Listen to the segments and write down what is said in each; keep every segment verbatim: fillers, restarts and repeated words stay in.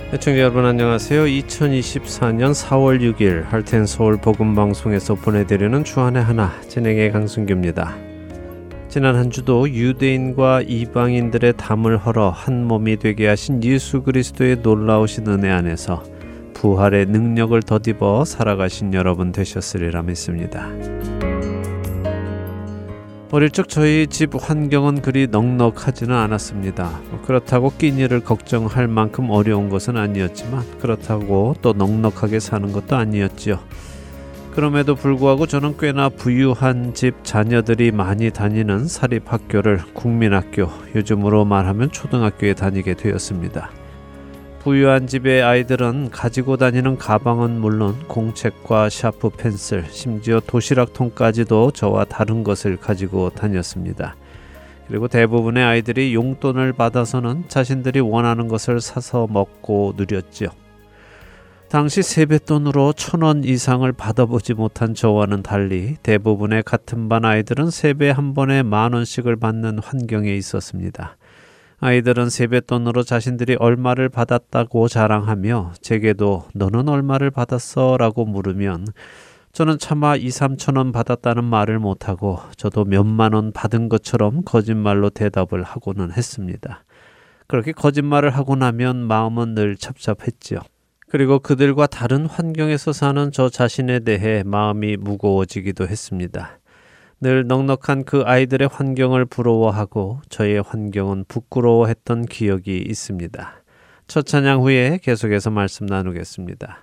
시청자 여러분 안녕하세요. 이천이십사년 사월 육일 할텐서울 복음방송에서 보내드리는 주안의 하나 진행의 강승규입니다. 지난 한 주도 유대인과 이방인들의 담을 헐어 한 몸이 되게 하신 예수 그리스도의 놀라우신 은혜 안에서 부활의 능력을 덧입어 살아가신 여러분 되셨으리라 믿습니다. 어릴 적 저희 집 환경은 그리 넉넉하지는 않았습니다. 그렇다고 끼니를 걱정할 만큼 어려운 것은 아니었지만 그렇다고 또 넉넉하게 사는 것도 아니었지요. 그럼에도 불구하고 저는 꽤나 부유한 집 자녀들이 많이 다니는 사립학교를 국민학교, 요즘으로 말하면 초등학교에 다니게 되었습니다. 부유한 집의 아이들은 가지고 다니는 가방은 물론 공책과 샤프 펜슬, 심지어 도시락통까지도 저와 다른 것을 가지고 다녔습니다. 그리고 대부분의 아이들이 용돈을 받아서는 자신들이 원하는 것을 사서 먹고 누렸죠. 당시 세뱃돈으로 천 원 이상을 받아보지 못한 저와는 달리 대부분의 같은 반 아이들은 세배 한 번에 만 원씩을 받는 환경에 있었습니다. 아이들은 세뱃돈으로 자신들이 얼마를 받았다고 자랑하며 제게도 너는 얼마를 받았어? 라고 물으면 저는 차마 이, 삼천 원 받았다는 말을 못하고 저도 몇만 원 받은 것처럼 거짓말로 대답을 하고는 했습니다. 그렇게 거짓말을 하고 나면 마음은 늘 찹찹했지요. 그리고 그들과 다른 환경에서 사는 저 자신에 대해 마음이 무거워지기도 했습니다. 늘 넉넉한 그 아이들의 환경을 부러워하고 저의 환경은 부끄러워했던 기억이 있습니다. 첫 찬양 후에 계속해서 말씀 나누겠습니다.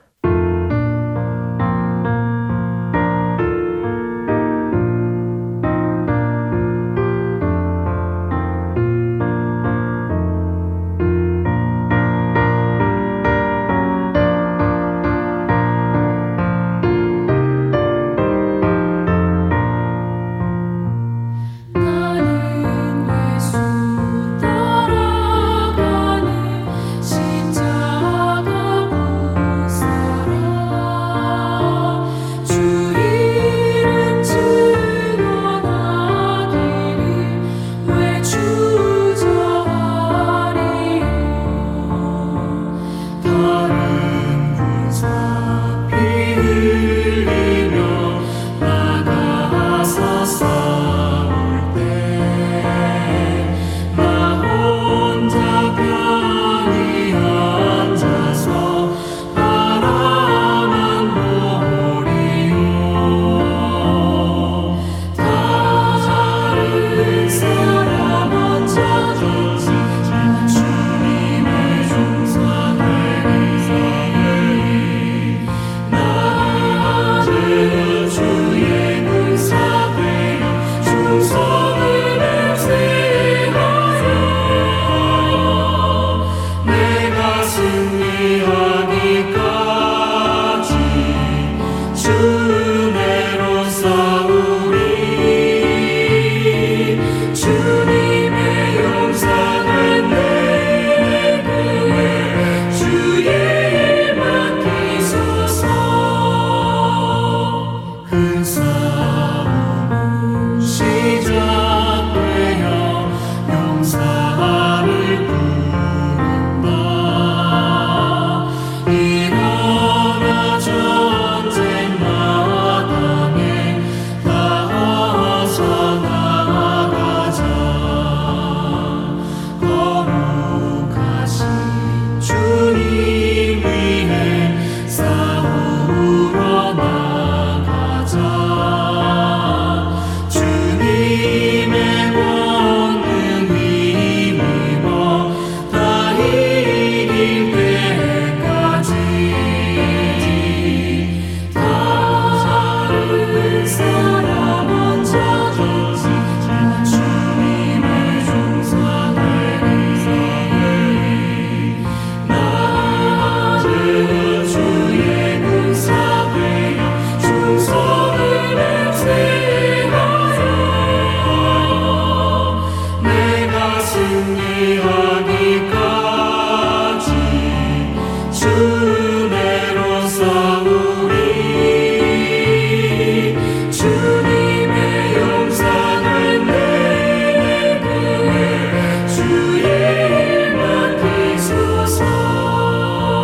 주의 맡기소서.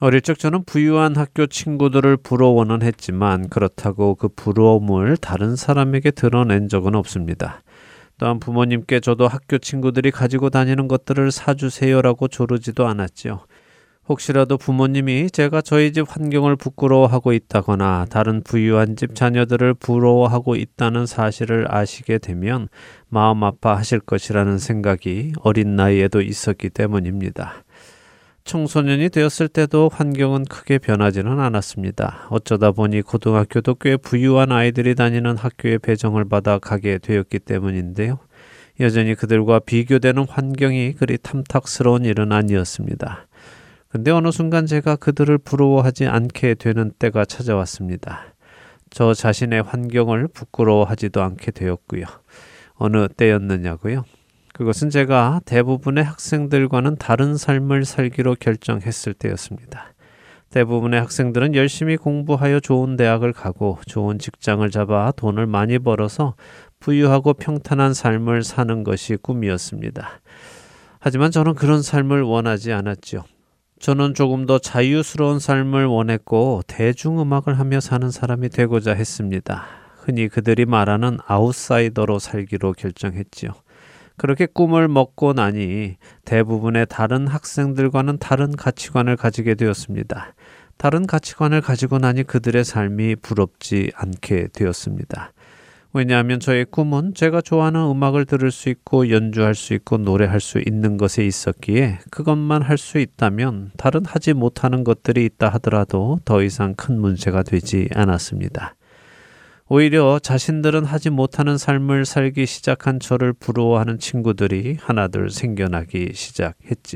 어릴 적 저는 부유한 학교 친구들을 부러워는 했지만 그렇다고 그 부러움을 다른 사람에게 드러낸 적은 없습니다. 또한 부모님께 저도 학교 친구들이 가지고 다니는 것들을 사주세요라고 조르지도 않았지요. 혹시라도 부모님이 제가 저희 집 환경을 부끄러워하고 있다거나 다른 부유한 집 자녀들을 부러워하고 있다는 사실을 아시게 되면 마음 아파하실 것이라는 생각이 어린 나이에도 있었기 때문입니다. 청소년이 되었을 때도 환경은 크게 변하지는 않았습니다. 어쩌다 보니 고등학교도 꽤 부유한 아이들이 다니는 학교에 배정을 받아 가게 되었기 때문인데요. 여전히 그들과 비교되는 환경이 그리 탐탁스러운 일은 아니었습니다. 근데 어느 순간 제가 그들을 부러워하지 않게 되는 때가 찾아왔습니다. 저 자신의 환경을 부끄러워하지도 않게 되었고요. 어느 때였느냐고요? 그것은 제가 대부분의 학생들과는 다른 삶을 살기로 결정했을 때였습니다. 대부분의 학생들은 열심히 공부하여 좋은 대학을 가고 좋은 직장을 잡아 돈을 많이 벌어서 부유하고 평탄한 삶을 사는 것이 꿈이었습니다. 하지만 저는 그런 삶을 원하지 않았죠. 저는 조금 더 자유스러운 삶을 원했고 대중음악을 하며 사는 사람이 되고자 했습니다. 흔히 그들이 말하는 아웃사이더로 살기로 결정했지요. 그렇게 꿈을 먹고 나니 대부분의 다른 학생들과는 다른 가치관을 가지게 되었습니다. 다른 가치관을 가지고 나니 그들의 삶이 부럽지 않게 되었습니다. 왜냐하면 저의 꿈은 제가 좋아하는 음악을 들을 수 있고 연주할 수 있고 노래할 수 있는 것에 있었기에 그것만 할 수 있다면 다른 하지 못하는 것들이 있다 하더라도 더 이상 큰 문제가 되지 않았습니다. 오히려 자신들은 하지 못하는 삶을 살기 시작한 저를 부러워하는 친구들이 하나둘 생겨나기 시작했지요.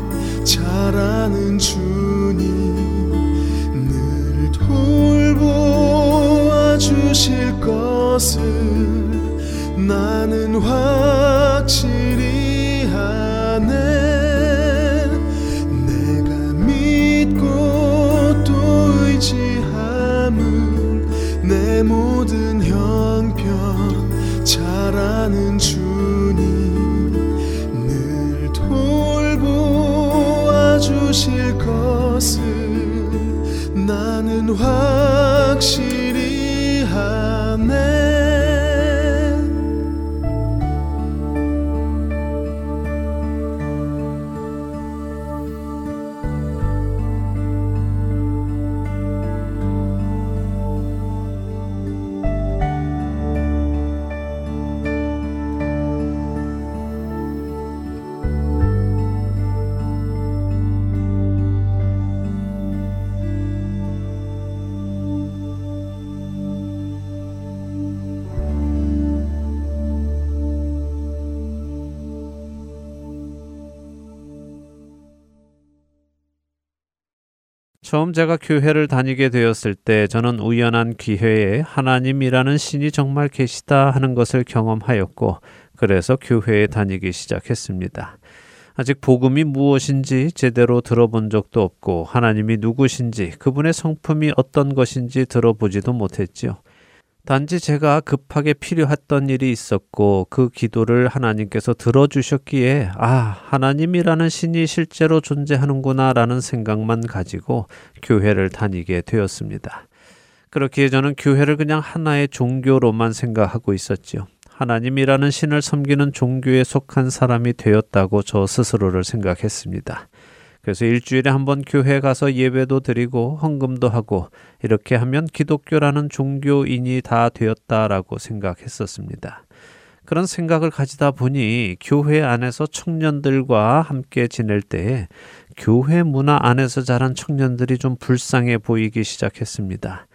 잘하는 주님 늘 돌보 것을 나는 확실히 아네. 내가 믿고 또 의지함은 내 모든 형편 잘 아는 주님 늘 돌보아 주실 것을 나는 확실히 아네. 처음 제가 교회를 다니게 되었을 때 저는 우연한 기회에 하나님이라는 신이 정말 계시다 하는 것을 경험하였고, 그래서 교회에 다니기 시작했습니다. 아직 복음이 무엇인지 제대로 들어본 적도 없고 하나님이 누구신지 그분의 성품이 어떤 것인지 들어보지도 못했지요. 단지 제가 급하게 필요했던 일이 있었고 그 기도를 하나님께서 들어주셨기에 아, 하나님이라는 신이 실제로 존재하는구나 라는 생각만 가지고 교회를 다니게 되었습니다. 그렇기에 저는 교회를 그냥 하나의 종교로만 생각하고 있었지요. 하나님이라는 신을 섬기는 종교에 속한 사람이 되었다고 저 스스로를 생각했습니다. 그래서 일주일에 한 번 교회 가서 예배도 드리고 헌금도 하고 이렇게 하면 기독교라는 종교인이 다 되었다라고 생각했었습니다. 그런 생각을 가지다 보니 교회 안에서 청년들과 함께 지낼 때에 교회 문화 안에서 자란 청년들이 좀 불쌍해 보이기 시작했습니다.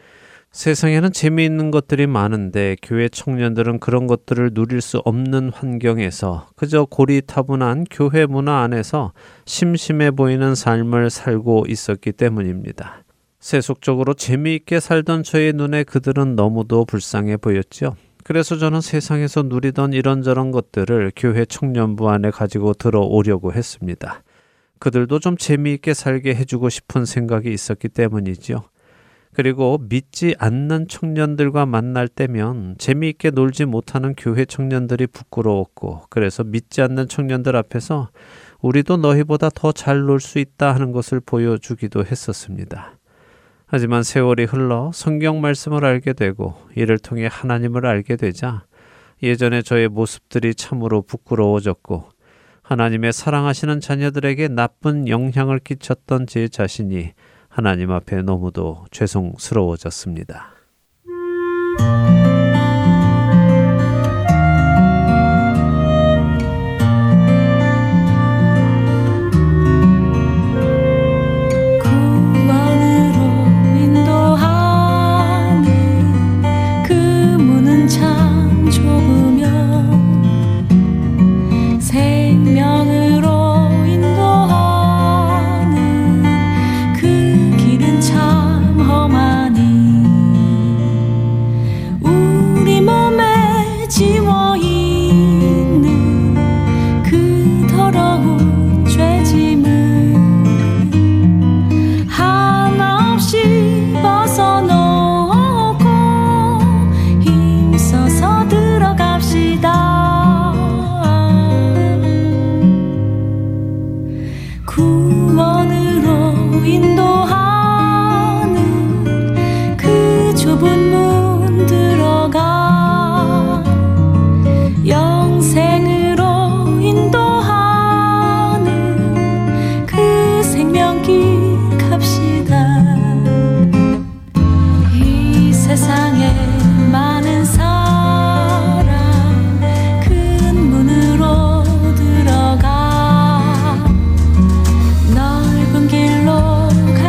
세상에는 재미있는 것들이 많은데 교회 청년들은 그런 것들을 누릴 수 없는 환경에서 그저 고리타분한 교회 문화 안에서 심심해 보이는 삶을 살고 있었기 때문입니다. 세속적으로 재미있게 살던 저의 눈에 그들은 너무도 불쌍해 보였죠. 그래서 저는 세상에서 누리던 이런저런 것들을 교회 청년부 안에 가지고 들어오려고 했습니다. 그들도 좀 재미있게 살게 해주고 싶은 생각이 있었기 때문이죠. 그리고 믿지 않는 청년들과 만날 때면 재미있게 놀지 못하는 교회 청년들이 부끄러웠고, 그래서 믿지 않는 청년들 앞에서 우리도 너희보다 더 잘 놀 수 있다 하는 것을 보여주기도 했었습니다. 하지만 세월이 흘러 성경 말씀을 알게 되고 이를 통해 하나님을 알게 되자 예전에 저의 모습들이 참으로 부끄러워졌고, 하나님의 사랑하시는 자녀들에게 나쁜 영향을 끼쳤던 제 자신이 하나님 앞에 너무도 죄송스러워졌습니다. 넓은 길로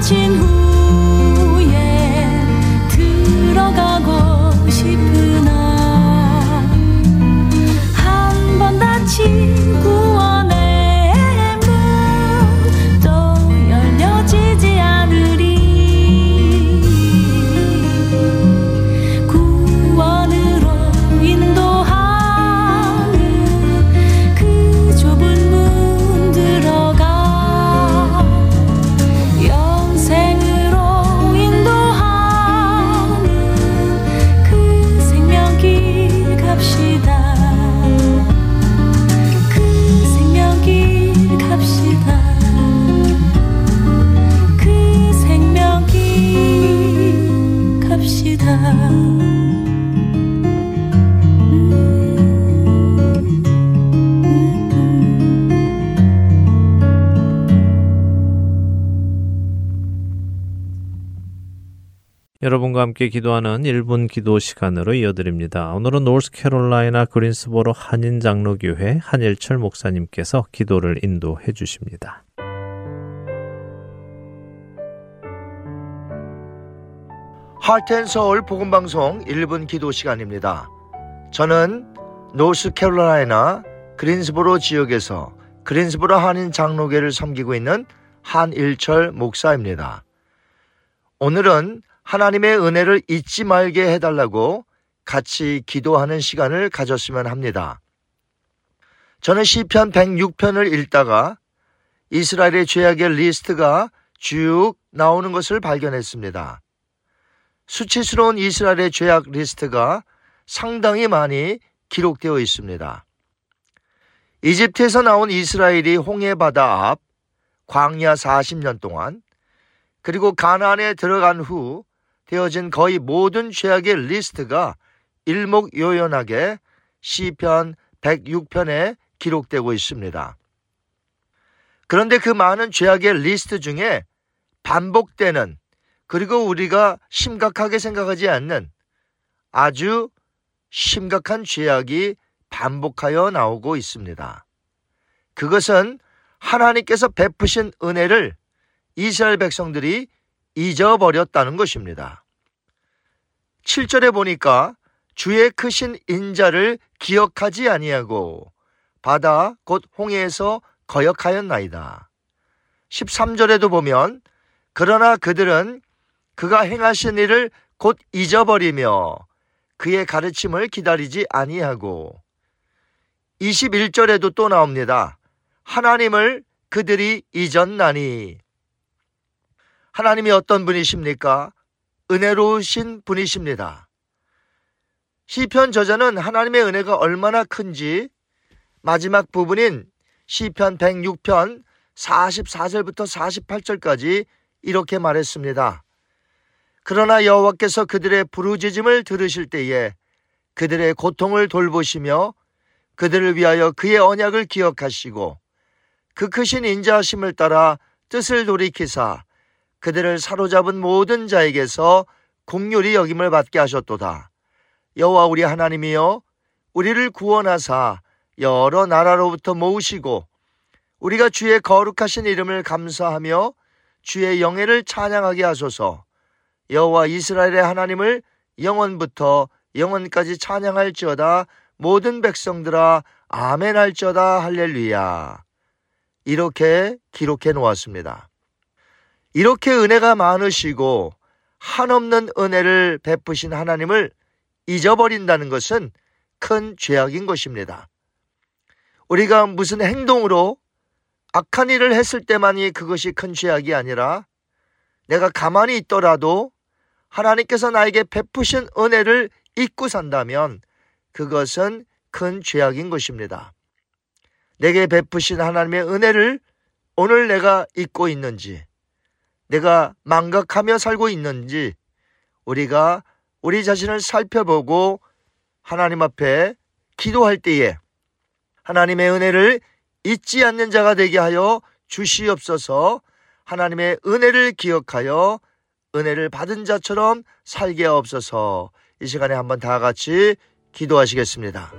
마친 후에 들어가고 싶으나 한 번 닫힌 구원의 문 또 열려지지 않으리. 구원으로 인도하는 그 좁은 문 들어가 영생으로 인도하는 그 생명길 갑시다. 그 생명길 갑시다. 그 생명길 갑시다. 여러분과 함께 기도하는 일 분 기도 시간으로 이어드립니다. 오늘은 노스캐롤라이나 그린스보로 한인장로교회 한일철 목사님께서 기도를 인도해 주십니다. 하트앤서울 복음방송 일 분 기도 시간입니다. 저는 노스캐롤라이나 그린스보로 지역에서 그린스보로 한인장로교회를 섬기고 있는 한일철 목사입니다. 오늘은 하나님의 은혜를 잊지 말게 해달라고 같이 기도하는 시간을 가졌으면 합니다. 저는 시편 백육 편을 읽다가 이스라엘의 죄악의 리스트가 쭉 나오는 것을 발견했습니다. 수치스러운 이스라엘의 죄악 리스트가 상당히 많이 기록되어 있습니다. 이집트에서 나온 이스라엘이 홍해바다 앞 광야 사십 년 동안, 그리고 가나안에 들어간 후 되어진 거의 모든 죄악의 리스트가 일목요연하게 시편 백육 편에 기록되고 있습니다. 그런데 그 많은 죄악의 리스트 중에 반복되는, 그리고 우리가 심각하게 생각하지 않는 아주 심각한 죄악이 반복하여 나오고 있습니다. 그것은 하나님께서 베푸신 은혜를 이스라엘 백성들이 잊어버렸다는 것입니다. 칠 절에 보니까 주의 크신 인자를 기억하지 아니하고 바다 곧 홍해에서 거역하였나이다. 십삼 절에도 보면 그러나 그들은 그가 행하신 일을 곧 잊어버리며 그의 가르침을 기다리지 아니하고, 이십일 절에도 또 나옵니다. 하나님을 그들이 잊었나니. 하나님이 어떤 분이십니까? 은혜로우신 분이십니다. 시편 저자는 하나님의 은혜가 얼마나 큰지 마지막 부분인 시편 백육 편 사십사 절부터 사십팔 절까지 이렇게 말했습니다. 그러나 여호와께서 그들의 부르짖음을 들으실 때에 그들의 고통을 돌보시며 그들을 위하여 그의 언약을 기억하시고 그 크신 인자하심을 따라 뜻을 돌이키사 그들을 사로잡은 모든 자에게서 긍휼히 여김을 받게 하셨도다. 여호와 우리 하나님이여, 우리를 구원하사 여러 나라로부터 모으시고 우리가 주의 거룩하신 이름을 감사하며 주의 영예를 찬양하게 하소서. 여호와 이스라엘의 하나님을 영원부터 영원까지 찬양할지어다. 모든 백성들아 아멘 할지어다. 할렐루야. 이렇게 기록해 놓았습니다. 이렇게 은혜가 많으시고 한없는 은혜를 베푸신 하나님을 잊어버린다는 것은 큰 죄악인 것입니다. 우리가 무슨 행동으로 악한 일을 했을 때만이 그것이 큰 죄악이 아니라 내가 가만히 있더라도 하나님께서 나에게 베푸신 은혜를 잊고 산다면 그것은 큰 죄악인 것입니다. 내게 베푸신 하나님의 은혜를 오늘 내가 잊고 있는지, 내가 망각하며 살고 있는지 우리가 우리 자신을 살펴보고 하나님 앞에 기도할 때에 하나님의 은혜를 잊지 않는 자가 되게 하여 주시옵소서. 하나님의 은혜를 기억하여 은혜를 받은 자처럼 살게 하옵소서. 이 시간에 한번 다 같이 기도하시겠습니다.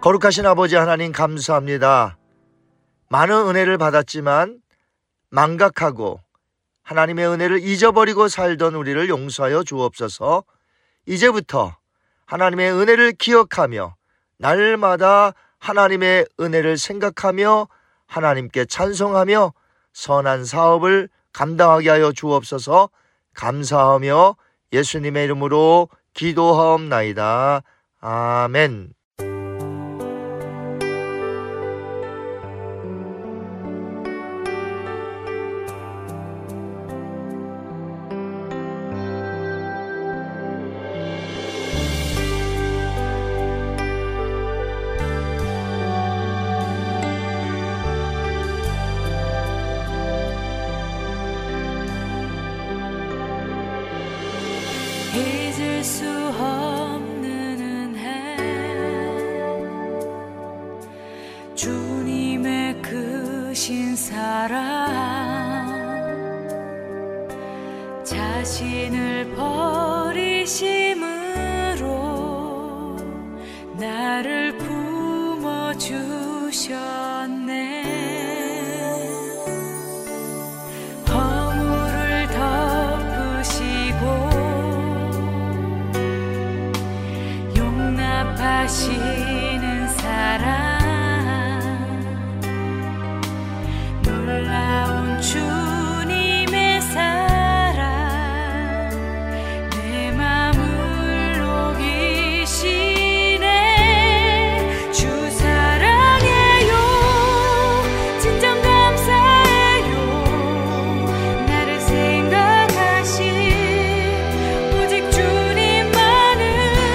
거룩하신 아버지 하나님 감사합니다. 많은 은혜를 받았지만 망각하고 하나님의 은혜를 잊어버리고 살던 우리를 용서하여 주옵소서. 이제부터 하나님의 은혜를 기억하며 날마다 하나님의 은혜를 생각하며 하나님께 찬송하며 선한 사업을 감당하게 하여 주옵소서. 감사하며 예수님의 이름으로 기도하옵나이다. 아멘. 잊을 수 없는 은혜, 주님의 크신 사랑, 자신을 버리심으로 나를 품어주셨네. 허물을 덮으시고 하시는 사랑, 놀라운 주님의 사랑, 내 맘을 녹이시네. 주 사랑해요, 진정 감사해요. 나를 생각하신 오직 주님만을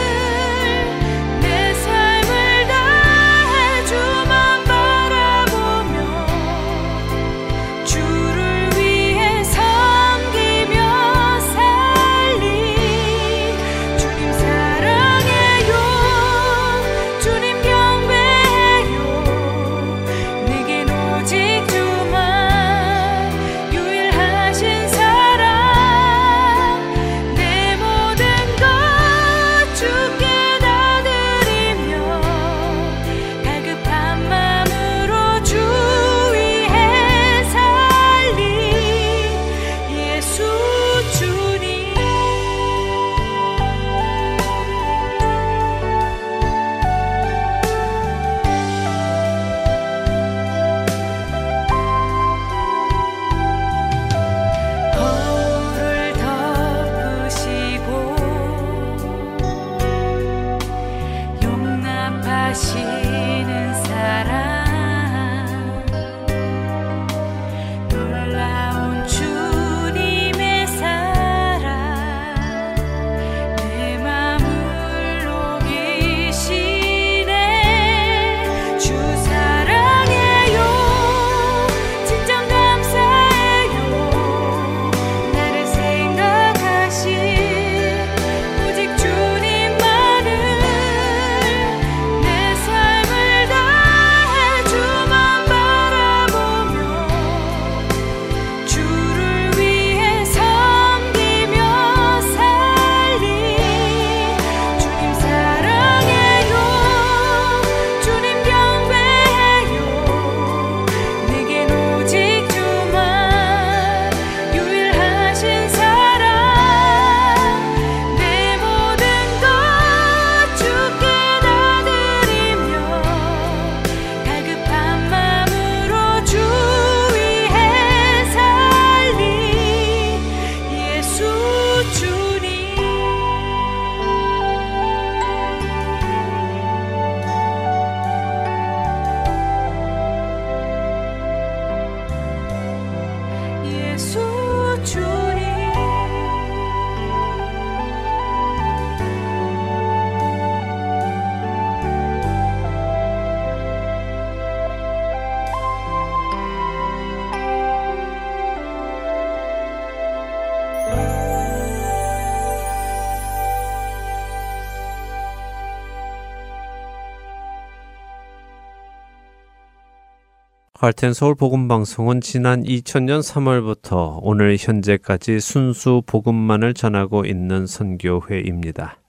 할텐 서울 복음 방송은 지난 이천 년 삼월부터 오늘 현재까지 순수 복음만을 전하고 있는 선교회입니다.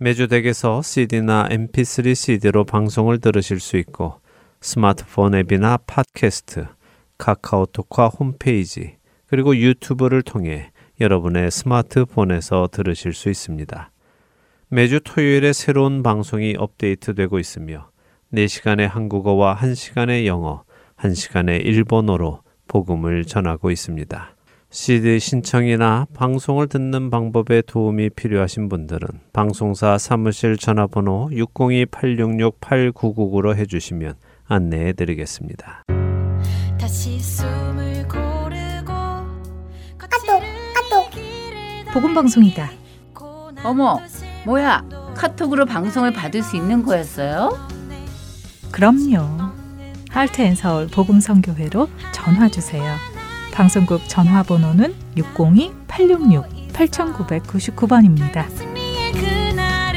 매주 댁에서 씨디나 엠피쓰리 씨디로 방송을 들으실 수 있고 스마트폰 앱이나 팟캐스트, 카카오톡과 홈페이지, 그리고 유튜브를 통해 여러분의 스마트폰에서 들으실 수 있습니다. 매주 토요일에 새로운 방송이 업데이트되고 있으며 네 시간의 한국어와 한 시간의 영어, 한 시간의 일본어로 복음을 전하고 있습니다. 씨디 신청이나 방송을 듣는 방법에 도움이 필요하신 분들은 방송사 사무실 전화번호 육공이 팔육육 팔구구구로 해주시면 안내해 드리겠습니다. 다시 숨을 고르고 까똑 까똑 복음방송이다. 어머, 뭐야? 카톡으로 방송을 받을 수 있는 거였어요? 그럼요. 할트앤서울 복음선교회로 전화주세요. 방송국 전화번호는 육공이 팔육육 팔구구구 번입니다. 승리의 그날을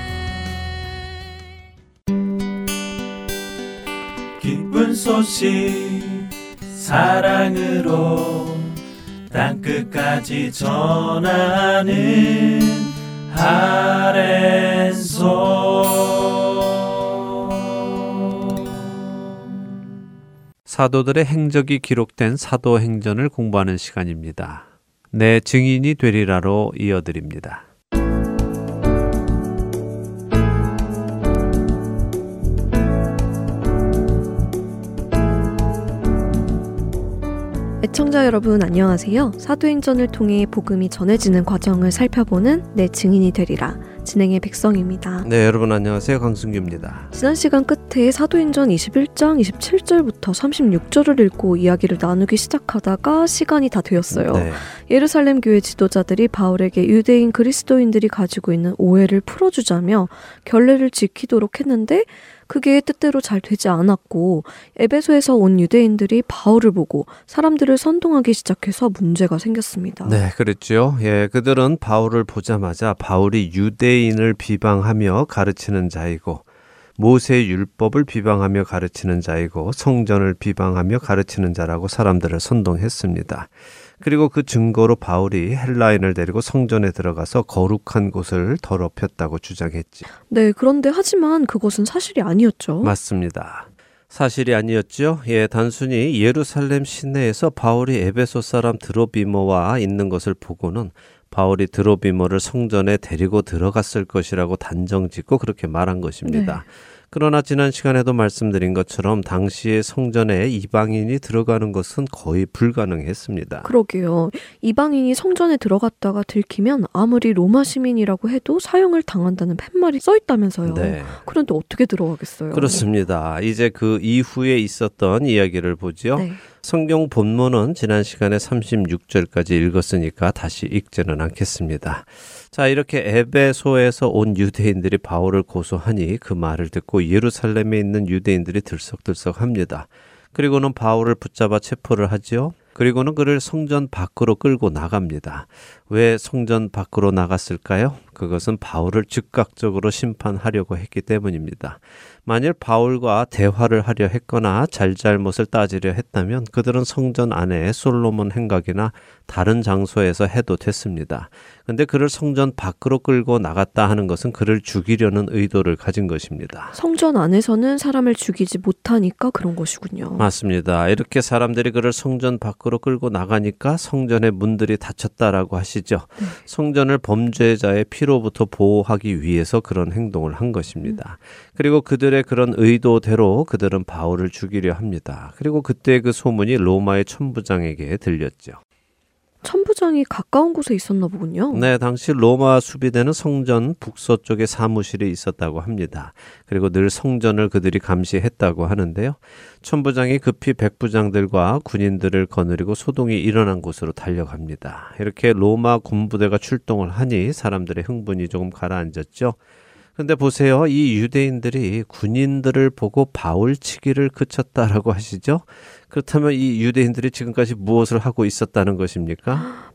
기쁜 소식 사랑으로 땅끝까지 전하는 아랜소 사도들의 행적이 기록된 사도행전을 공부하는 시간입니다. 내 증인이 되리라로 이어드립니다. 애청자 여러분 안녕하세요. 사도행전을 통해 복음이 전해지는 과정을 살펴보는 내 증인이 되리라. 진행의 백성입니다. 네, 여러분 안녕하세요. 강승규입니다. 지난 시간 끝에 사도행전 이십일 장 이십칠 절부터 삼십육 절을 읽고 이야기를 나누기 시작하다가 시간이 다 되었어요. 네. 예루살렘 교회 지도자들이 바울에게 유대인 그리스도인들이 가지고 있는 오해를 풀어주자며 결례를 지키도록 했는데 그게 뜻대로 잘 되지 않았고 에베소에서 온 유대인들이 바울을 보고 사람들을 선동하기 시작해서 문제가 생겼습니다. 네, 그랬죠. 예, 그들은 바울을 보자마자 바울이 유대인을 비방하며 가르치는 자이고 모세의 율법을 비방하며 가르치는 자이고 성전을 비방하며 가르치는 자라고 사람들을 선동했습니다. 그리고 그 증거로 바울이 헬라인을 데리고 성전에 들어가서 거룩한 곳을 더럽혔다고 주장했지. 네, 그런데 하지만 그것은 사실이 아니었죠. 맞습니다. 사실이 아니었죠. 예, 단순히 예루살렘 시내에서 바울이 에베소 사람 드로비모와 있는 것을 보고는 바울이 드로비모를 성전에 데리고 들어갔을 것이라고 단정짓고 그렇게 말한 것입니다. 네. 그러나 지난 시간에도 말씀드린 것처럼 당시의 성전에 이방인이 들어가는 것은 거의 불가능했습니다. 그러게요. 이방인이 성전에 들어갔다가 들키면 아무리 로마 시민이라고 해도 사형을 당한다는 팻말이 써있다면서요. 네. 그런데 어떻게 들어가겠어요? 그렇습니다. 이제 그 이후에 있었던 이야기를 보죠. 네. 성경 본문은 지난 시간에 삼십육 절까지 읽었으니까 다시 읽지는 않겠습니다. 자, 이렇게 에베소에서 온 유대인들이 바울을 고소하니 그 말을 듣고 예루살렘에 있는 유대인들이 들썩들썩합니다. 그리고는 바울을 붙잡아 체포를 하죠. 그리고는 그를 성전 밖으로 끌고 나갑니다. 왜 성전 밖으로 나갔을까요? 그것은 바울을 즉각적으로 심판하려고 했기 때문입니다. 만일 바울과 대화를 하려 했거나 잘잘못을 따지려 했다면 그들은 성전 안에 솔로몬 행각이나 다른 장소에서 해도 됐습니다. 그런데 그를 성전 밖으로 끌고 나갔다 하는 것은 그를 죽이려는 의도를 가진 것입니다. 성전 안에서는 사람을 죽이지 못하니까 그런 것이군요. 맞습니다. 이렇게 사람들이 그를 성전 밖으로 끌고 나가니까 성전의 문들이 닫혔다라고 하시죠. 네. 성전을 범죄자의 피로부터 보호하기 위해서 그런 행동을 한 것입니다. 음. 그리고 그들의 그런 의도대로 그들은 바울을 죽이려 합니다. 그리고 그때 그 소문이 로마의 천부장에게 들렸죠. 천부장이 가까운 곳에 있었나 보군요. 네, 당시 로마 수비대는 성전 북서쪽에 사무실이 있었다고 합니다. 그리고 늘 성전을 그들이 감시했다고 하는데요. 천부장이 급히 백부장들과 군인들을 거느리고 소동이 일어난 곳으로 달려갑니다. 이렇게 로마 군부대가 출동을 하니 사람들의 흥분이 조금 가라앉았죠. 근데 보세요. 이 유대인들이 군인들을 보고 바울 치기를 그쳤다라고 하시죠. 그렇다면 이 유대인들이 지금까지 무엇을 하고 있었다는 것입니까?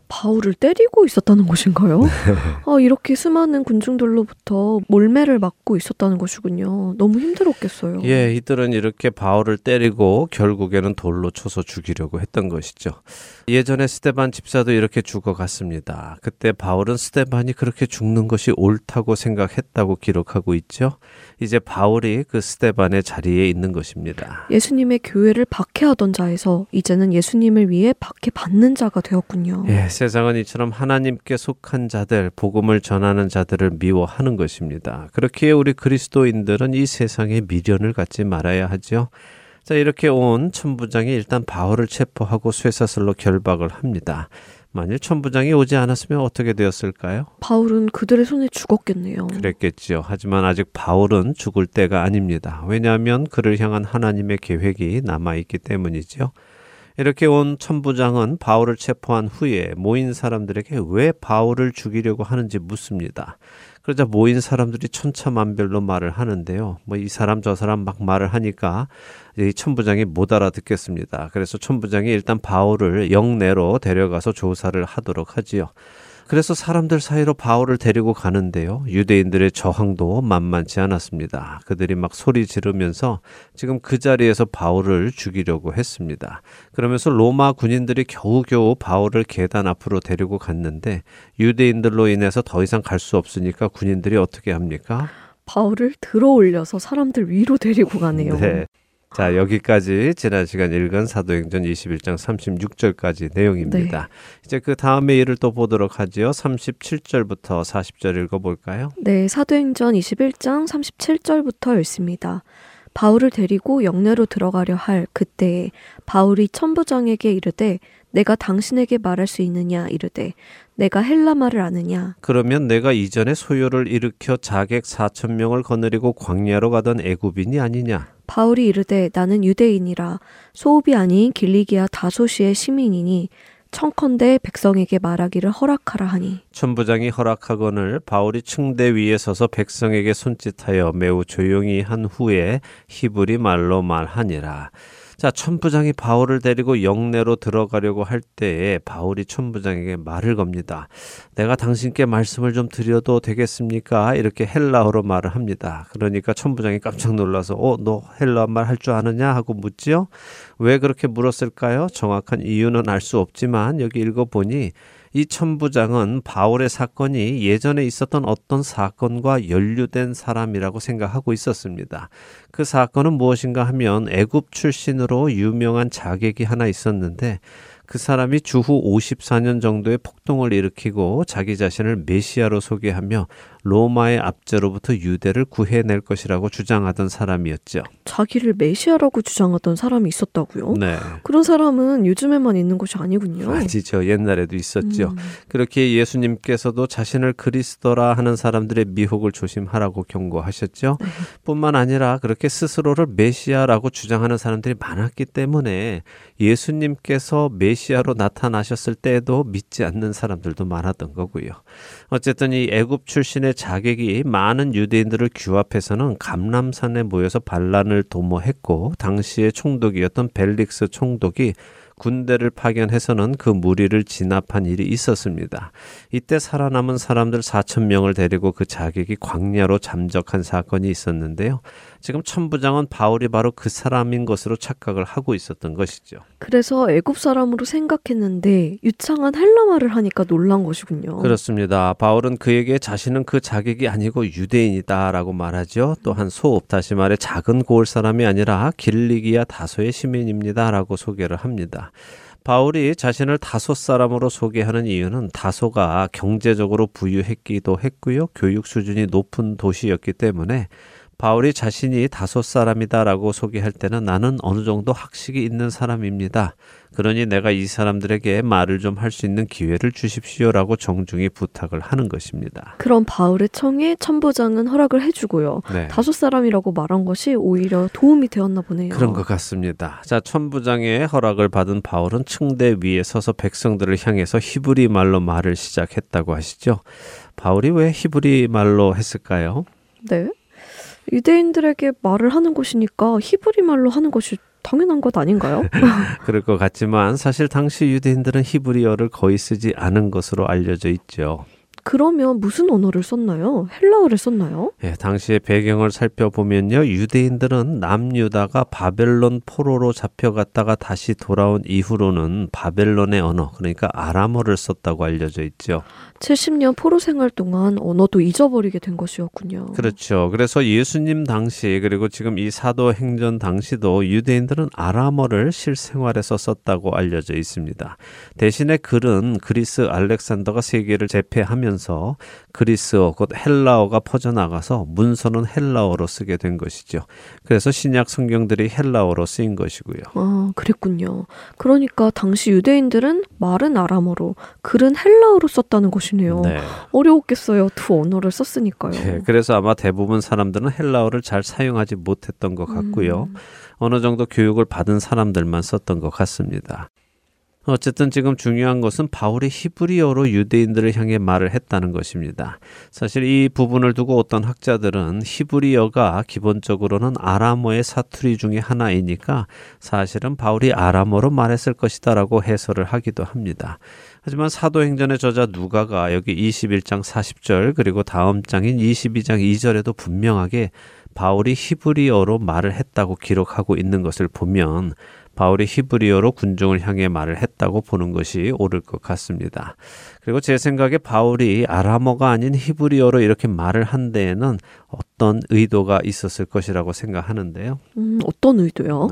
바울을 때리고 있었다는 것인가요? 아, 이렇게 수많은 군중들로부터 몰매를 맞고 있었다는 것이군요. 너무 힘들었겠어요. 예, 이들은 이렇게 바울을 때리고 결국에는 돌로 쳐서 죽이려고 했던 것이죠. 예전에 스데반 집사도 이렇게 죽어갔습니다. 그때 바울은 스데반이 그렇게 죽는 것이 옳다고 생각했다고 기록하고 있죠. 이제 바울이 그 스데반의 자리에 있는 것입니다. 예수님의 교회를 박해하던 자에서 이제는 예수님을 위해 박해받는 자가 되었군요. 예, 세상은 이처럼 하나님께 속한 자들, 복음을 전하는 자들을 미워하는 것입니다. 그렇기에 우리 그리스도인들은 이 세상에 미련을 갖지 말아야 하죠. 자, 이렇게 온 천부장이 일단 바울을 체포하고 쇠사슬로 결박을 합니다. 만일 천부장이 오지 않았으면 어떻게 되었을까요? 바울은 그들의 손에 죽었겠네요. 그랬겠죠. 하지만 아직 바울은 죽을 때가 아닙니다. 왜냐하면 그를 향한 하나님의 계획이 남아있기 때문이죠. 이렇게 온 천부장은 바울을 체포한 후에 모인 사람들에게 왜 바울을 죽이려고 하는지 묻습니다. 그러자 모인 사람들이 천차만별로 말을 하는데요. 뭐 이 사람 저 사람 막 말을 하니까 이 천부장이 못 알아듣겠습니다. 그래서 천부장이 일단 바울을 영내로 데려가서 조사를 하도록 하지요. 그래서 사람들 사이로 바울을 데리고 가는데요. 유대인들의 저항도 만만치 않았습니다. 그들이 막 소리 지르면서 지금 그 자리에서 바울을 죽이려고 했습니다. 그러면서 로마 군인들이 겨우겨우 바울을 계단 앞으로 데리고 갔는데 유대인들로 인해서 더 이상 갈 수 없으니까 군인들이 어떻게 합니까? 바울을 들어 올려서 사람들 위로 데리고 가네요. 네. 자, 여기까지 지난 시간 읽은 사도행전 이십일 장 삼십육 절까지 내용입니다. 네. 이제 그 다음의 일을 또 보도록 하지요. 삼십칠 절부터 사십 절 읽어볼까요? 네, 사도행전 이십일 장 삼십칠 절부터 읽습니다. 바울을 데리고 영내로 들어가려 할 그때에 바울이 천부장에게 이르되 내가 당신에게 말할 수 있느냐 이르되 내가 헬라 말을 아느냐. 그러면 내가 이전에 소요를 일으켜 자객 사천 명을 거느리고 광야로 가던 애굽인이 아니냐. 바울이 이르되 나는 유대인이라 소읍이 아닌 길리기아 다소시의 시민이니 청컨대 백성에게 말하기를 허락하라 하니. 천부장이 허락하거늘 바울이 층대 위에 서서 백성에게 손짓하여 매우 조용히 한 후에 히브리 말로 말하니라. 자, 천부장이 바울을 데리고 영내로 들어가려고 할 때에 바울이 천부장에게 말을 겁니다. 내가 당신께 말씀을 좀 드려도 되겠습니까? 이렇게 헬라어로 말을 합니다. 그러니까 천부장이 깜짝 놀라서 어, 너 헬라어 말 할 줄 아느냐? 하고 묻지요. 왜 그렇게 물었을까요? 정확한 이유는 알 수 없지만 여기 읽어보니 이 천부장은 바울의 사건이 예전에 있었던 어떤 사건과 연루된 사람이라고 생각하고 있었습니다. 그 사건은 무엇인가 하면 애굽 출신으로 유명한 자객이 하나 있었는데 그 사람이 주후 오십사 년 정도의 폭동을 일으키고 자기 자신을 메시아로 소개하며 로마의 압제로부터 유대를 구해낼 것이라고 주장하던 사람이었죠. 자기를 메시아라고 주장하던 사람이 있었다고요? 네. 그런 사람은 요즘에만 있는 것이 아니군요. 아니죠. 옛날에도 있었죠. 음. 그렇게 예수님께서도 자신을 그리스도라 하는 사람들의 미혹을 조심하라고 경고하셨죠. 네. 뿐만 아니라 그렇게 스스로를 메시아라고 주장하는 사람들이 많았기 때문에 예수님께서 메시아로 나타나셨을 때에도 믿지 않는 사람들도 많았던 거고요. 어쨌든 이 애굽 출신의 자객이 많은 유대인들을 규합해서는 감람산에 모여서 반란을 도모했고 당시의 총독이었던 벨릭스 총독이 군대를 파견해서는 그 무리를 진압한 일이 있었습니다. 이때 살아남은 사람들 사천 명을 데리고 그 자객이 광야로 잠적한 사건이 있었는데요. 지금 천부장은 바울이 바로 그 사람인 것으로 착각을 하고 있었던 것이죠. 그래서 애굽 사람으로 생각했는데 유창한 헬라말을 하니까 놀란 것이군요. 그렇습니다. 바울은 그에게 자신은 그 자객이 아니고 유대인이다라고 말하죠. 또한 소읍, 다시 말해 작은 고을 사람이 아니라 길리기아 다소의 시민입니다라고 소개를 합니다. 바울이 자신을 다소 사람으로 소개하는 이유는 다소가 경제적으로 부유했기도 했고요. 교육 수준이 높은 도시였기 때문에 바울이 자신이 다소 사람이다라고 소개할 때는 나는 어느 정도 학식이 있는 사람입니다. 그러니 내가 이 사람들에게 말을 좀 할 수 있는 기회를 주십시오라고 정중히 부탁을 하는 것입니다. 그럼 바울의 청에 천부장은 허락을 해주고요. 네. 다소 사람이라고 말한 것이 오히려 도움이 되었나 보네요. 그런 것 같습니다. 자, 천부장의 허락을 받은 바울은 층대 위에 서서 백성들을 향해서 히브리 말로 말을 시작했다고 하시죠. 바울이 왜 히브리 말로 했을까요? 네. 유대인들에게 말을 하는 것이니까 히브리 말로 하는 것이 당연한 것 아닌가요? 그럴 것 같지만 사실 당시 유대인들은 히브리어를 거의 쓰지 않은 것으로 알려져 있죠. 그러면 무슨 언어를 썼나요? 헬라어를 썼나요? 예, 당시의 배경을 살펴보면요. 유대인들은 남유다가 바벨론 포로로 잡혀갔다가 다시 돌아온 이후로는 바벨론의 언어, 그러니까 아람어를 썼다고 알려져 있죠. 칠십 년 포로 생활 동안 언어도 잊어버리게 된 것이었군요. 그렇죠. 그래서 예수님 당시 그리고 지금 이 사도행전 당시도 유대인들은 아람어를 실생활에서 썼다고 알려져 있습니다. 대신에 글은 그리스 알렉산더가 세계를 제패하면서 그리스어 곧 헬라어가 퍼져나가서 문서는 헬라어로 쓰게 된 것이죠. 그래서 신약 성경들이 헬라어로 쓰인 것이고요. 아, 그랬군요. 그러니까 당시 유대인들은 말은 아람어로 글은 헬라어로 썼다는 것이네요. 네. 어려웠겠어요. 두 언어를 썼으니까요. 네, 그래서 아마 대부분 사람들은 헬라어를 잘 사용하지 못했던 것 같고요. 음. 어느 정도 교육을 받은 사람들만 썼던 것 같습니다. 어쨌든 지금 중요한 것은 바울이 히브리어로 유대인들을 향해 말을 했다는 것입니다. 사실 이 부분을 두고 어떤 학자들은 히브리어가 기본적으로는 아람어의 사투리 중에 하나이니까 사실은 바울이 아람어로 말했을 것이다라고 해설을 하기도 합니다. 하지만 사도행전의 저자 누가가 여기 이십일 장 사십 절 그리고 다음 장인 이십이 장 이 절에도 분명하게 바울이 히브리어로 말을 했다고 기록하고 있는 것을 보면 바울이 히브리어로 군중을 향해 말을 했다고 보는 것이 옳을 것 같습니다. 그리고 제 생각에 바울이 아람어가 아닌 히브리어로 이렇게 말을 한 데에는 어떤 의도가 있었을 것이라고 생각하는데요. 음, 어떤 의도요?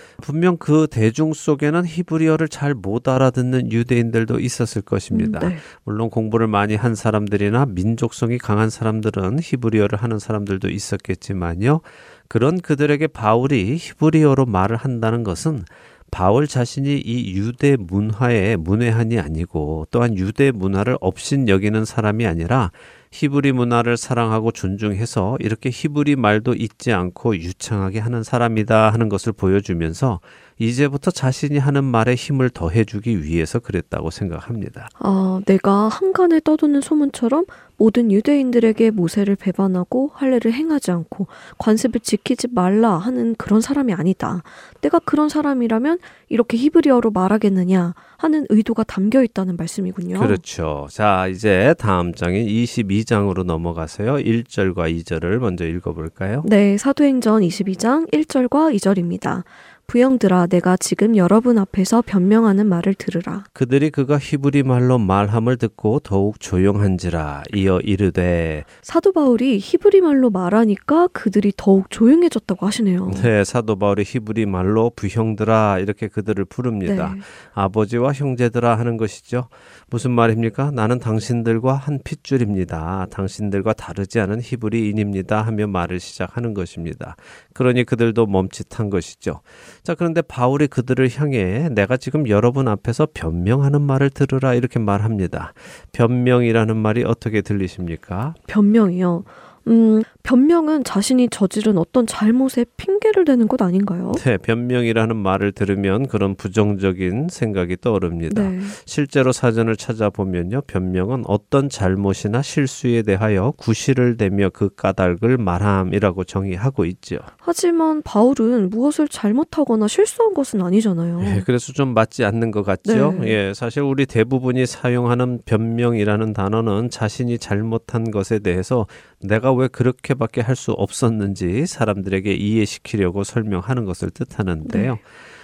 분명 그 대중 속에는 히브리어를 잘 못 알아듣는 유대인들도 있었을 것입니다. 음, 네. 물론 공부를 많이 한 사람들이나 민족성이 강한 사람들은 히브리어를 하는 사람들도 있었겠지만요. 그런 그들에게 바울이 히브리어로 말을 한다는 것은 바울 자신이 이 유대 문화의 문외한이 아니고 또한 유대 문화를 업신 여기는 사람이 아니라 히브리 문화를 사랑하고 존중해서 이렇게 히브리 말도 잊지 않고 유창하게 하는 사람이다 하는 것을 보여주면서 이제부터 자신이 하는 말에 힘을 더해주기 위해서 그랬다고 생각합니다. 아, 내가 한간에 떠도는 소문처럼 모든 유대인들에게 모세를 배반하고 할례를 행하지 않고 관습을 지키지 말라 하는 그런 사람이 아니다. 내가 그런 사람이라면 이렇게 히브리어로 말하겠느냐 하는 의도가 담겨 있다는 말씀이군요. 그렇죠. 자, 이제 다음 장인 이십이 장으로 넘어가서요. 일 절과 이 절을 먼저 읽어볼까요? 네, 사도행전 이십이 장 일 절과 이 절입니다. 부형들아 내가 지금 여러분 앞에서 변명하는 말을 들으라. 그들이 그가 히브리 말로 말함을 듣고 더욱 조용한지라 이어 이르되. 사도 바울이 히브리 말로 말하니까 그들이 더욱 조용해졌다고 하시네요. 네, 사도 바울이 히브리 말로 부형들아 이렇게 그들을 부릅니다. 네. 아버지와 형제들아 하는 것이죠. 무슨 말입니까? 나는 당신들과 한 핏줄입니다. 당신들과 다르지 않은 히브리인입니다 하며 말을 시작하는 것입니다. 그러니 그들도 멈칫한 것이죠. 자, 그런데 바울이 그들을 향해 내가 지금 여러분 앞에서 변명하는 말을 들으라 이렇게 말합니다. 변명이라는 말이 어떻게 들리십니까? 변명이요? 음, 변명은 자신이 저지른 어떤 잘못에 핑계를 대는 것 아닌가요? 네, 변명이라는 말을 들으면 그런 부정적인 생각이 떠오릅니다. 네. 실제로 사전을 찾아보면요, 변명은 어떤 잘못이나 실수에 대하여 구실을 대며 그 까닭을 말함이라고 정의하고 있죠. 하지만 바울은 무엇을 잘못하거나 실수한 것은 아니잖아요. 네, 그래서 좀 맞지 않는 것 같죠? 네. 예, 사실 우리 대부분이 사용하는 변명이라는 단어는 자신이 잘못한 것에 대해서 내가 왜 그렇게밖에 할 수 없었는지 사람들에게 이해시키려고 설명하는 것을 뜻하는데요. 네.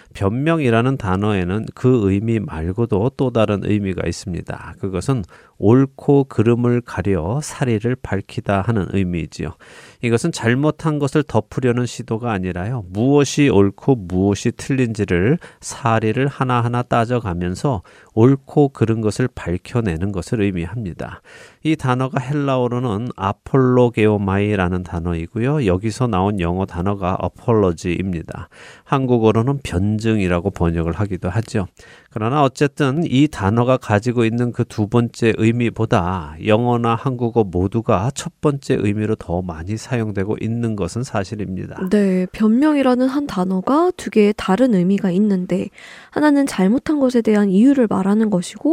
변명이라는 단어에는 그 의미 말고도 또 다른 의미가 있습니다. 그것은 옳고 그름을 가려 사리를 밝히다 하는 의미이지요. 이것은 잘못한 것을 덮으려는 시도가 아니라요. 무엇이 옳고 무엇이 틀린지를 사리를 하나하나 따져가면서 옳고 그른 것을 밝혀내는 것을 의미합니다. 이 단어가 헬라어로는 아폴로게오마이라는 단어이고요. 여기서 나온 영어 단어가 apology입니다. 한국어로는 변증이라고 번역을 하기도 하죠. 그러나 어쨌든 이 단어가 가지고 있는 그 두 번째 의미보다 영어나 한국어 모두가 첫 번째 의미로 더 많이 사용되고 있는 것은 사실입니다. 네, 변명이라는 한 단어가 두 개의 다른 의미가 있는데 하나는 잘못한 것에 대한 이유를 말하는 것이고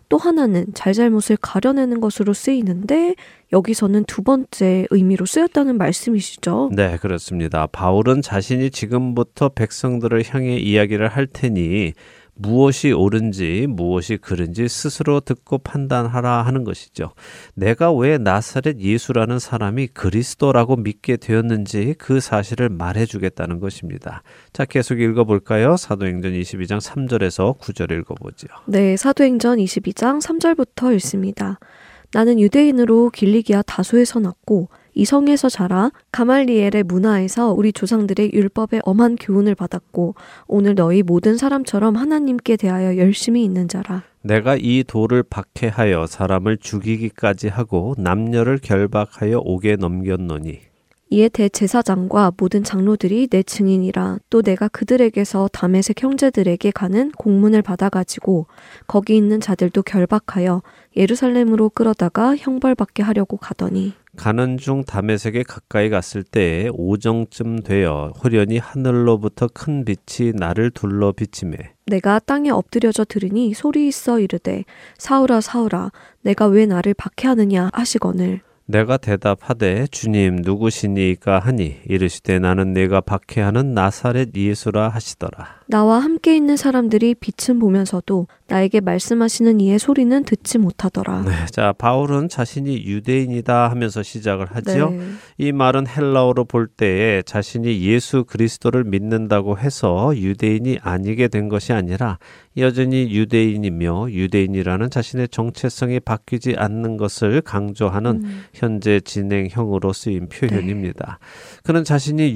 또 하나는 잘잘못을 가려내는 것으로 쓰이는데 여기서는 두 번째 의미로 쓰였다는 말씀이시죠? 네, 그렇습니다. 바울은 자신이 지금부터 백성들을 향해 이야기를 할 테니 무엇이 옳은지 무엇이 그른지 스스로 듣고 판단하라 하는 것이죠. 내가 왜 나사렛 예수라는 사람이 그리스도라고 믿게 되었는지 그 사실을 말해주겠다는 것입니다. 자, 계속 읽어볼까요? 사도행전 이십이 장 삼 절에서 구 절 읽어보죠. 네, 사도행전 이십이 장 삼 절부터 읽습니다. 나는 유대인으로 길리기아 다소에서 났고 이 성에서 자라 가말리엘의 문화에서 우리 조상들의 율법에 엄한 교훈을 받았고 오늘 너희 모든 사람처럼 하나님께 대하여 열심히 있는 자라. 내가 이 돌을 박해하여 사람을 죽이기까지 하고 남녀를 결박하여 옥에 넘겼노니 이에 대제사장과 모든 장로들이 내 증인이라. 또 내가 그들에게서 다메섹 형제들에게 가는 공문을 받아가지고 거기 있는 자들도 결박하여 예루살렘으로 끌어다가 형벌받게 하려고 가더니 가는 중 다메섹에 가까이 갔을 때에 오정쯤 되어 호련히 하늘로부터 큰 빛이 나를 둘러 비치매 내가 땅에 엎드려져 들으니 소리 있어 이르되 사울아 사울아 내가 왜 나를 박해하느냐 하시거늘 내가 대답하되 주님 누구시니까 하니 이르시되 나는 내가 박해하는 나사렛 예수라 하시더라. 나와 함께 있는 사람들이 빛은 보면서도 나에게 말씀하시는 이의 소리는 듣지 못하더라. 네, 자 바울은 자신이 유대인이다 하면서 시작을 하지요. 네. 이 말은 헬라어로 볼 때에 자신이 예수 그리스도를 믿는다고 해서 유대인이 아니게 된 것이 아니라 여전히 유대인이며 유대인이라는 자신의 정체성이 바뀌지 않는 것을 강조하는 음. 현재 진행형으로 쓰인 표현입니다. 네. 그는 자신이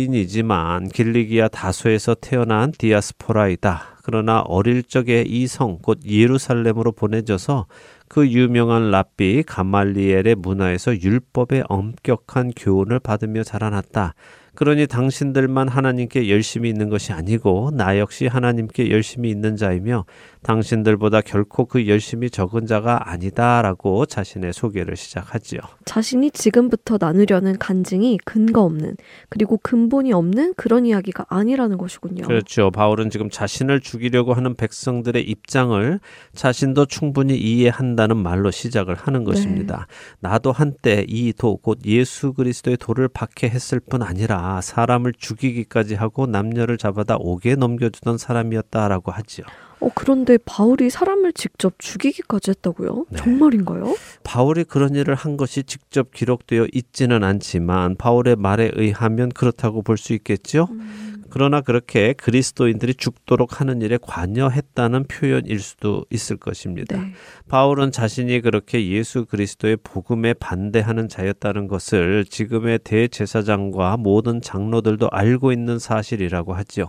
유대인이지만 길리기아 다소에서 태어난 디아스포라이다. 그러나 어릴 적에 이 성 곧 예루살렘으로 보내져서 그 유명한 랍비 가말리엘의 문화에서 율법의 엄격한 교훈을 받으며 자라났다. 그러니 당신들만 하나님께 열심히 있는 것이 아니고 나 역시 하나님께 열심히 있는 자이며 당신들보다 결코 그 열심이 적은 자가 아니다라고 자신의 소개를 시작하지요. 자신이 지금부터 나누려는 간증이 근거 없는 그리고 근본이 없는 그런 이야기가 아니라는 것이군요. 그렇죠. 바울은 지금 자신을 죽이려고 하는 백성들의 입장을 자신도 충분히 이해한다는 말로 시작을 하는 것입니다. 네. 나도 한때 이 도 곧 예수 그리스도의 도를 박해했을 뿐 아니라 사람을 죽이기까지 하고 남녀를 잡아다 옥에 넘겨주던 사람이었다라고 하지요. 어, 그런데 바울이 사람을 직접 죽이기까지 했다고요? 네. 정말인가요? 바울이 그런 일을 한 것이 직접 기록되어 있지는 않지만 바울의 말에 의하면 그렇다고 볼 수 있겠죠. 음. 그러나 그렇게 그리스도인들이 죽도록 하는 일에 관여했다는 표현일 수도 있을 것입니다. 네. 바울은 자신이 그렇게 예수 그리스도의 복음에 반대하는 자였다는 것을 지금의 대제사장과 모든 장로들도 알고 있는 사실이라고 하지요.